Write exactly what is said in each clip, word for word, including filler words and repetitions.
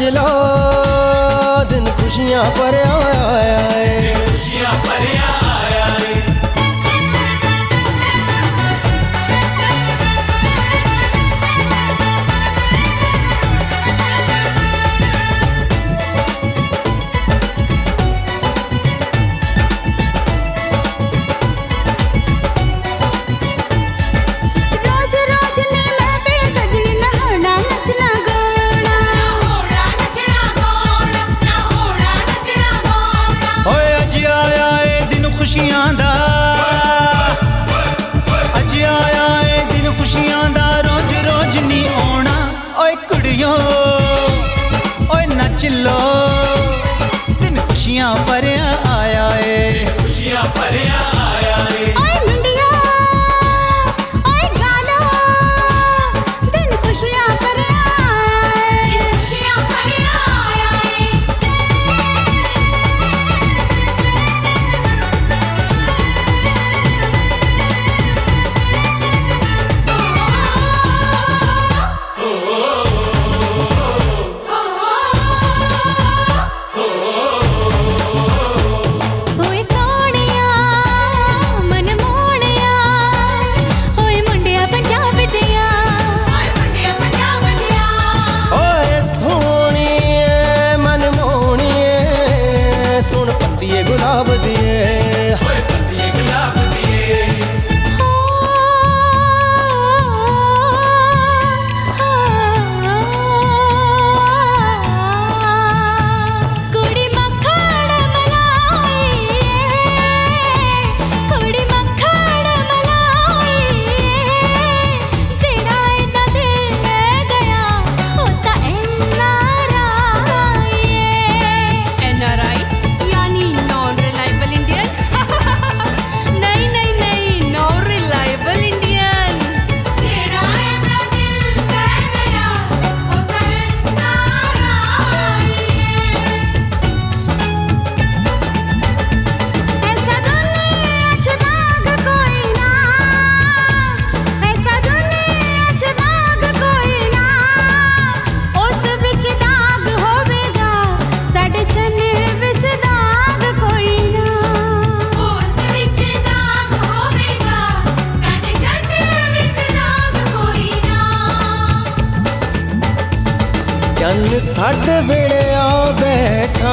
लो दिन खुशियां भरिया आया है, खुशियां भरिया आया है। खुशियां दा अज आया है दिन खुशियां दा, रोज रोज नी आना। ओए कुड़ियो ओए नच लो दिन खुशियां भरिया आया है, खुशियां भरिया आया है। ओए मुंडिया ओए गालो दिन खुशियां भरिया आया है, खुशियां भरिया आया है। सुन पत्तिए गुलाब दिए, पत्तिए गुलाब दिए। कुड़ी मक्खन मलाई, कुड़ी मक्खन मलाई, जेड़ा इदा दिल में गया होता N R I. N R I यानी नॉन रिलायबल इंडियन। नहीं नहीं नहीं, नॉन रिलायबल इंडियन। जेड़ा इदा दिल में गया होता एन आर आई। ऐसा दुनिया च बाग कोई ना, ऐसा दुनिया च बाग कोई ना, उस विच दाग होवेगा साडे चन्ने विच दाग कोई ना, उस विच दाग होवेगा साडे चन्ने विच दाग कोई ना। चन्न साडे वेड़े आ बैठा,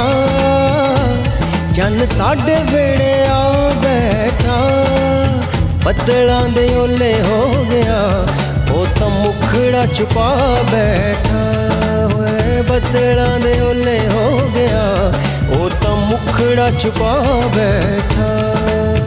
चन्न साडे वेड़े आ बैठा, बदलां दे ओले हो गया ओ तां मुखड़ा छुपा बैठा। होए बदलां दे ओले हो गया ओ तां मुखड़ा छुपा बैठा।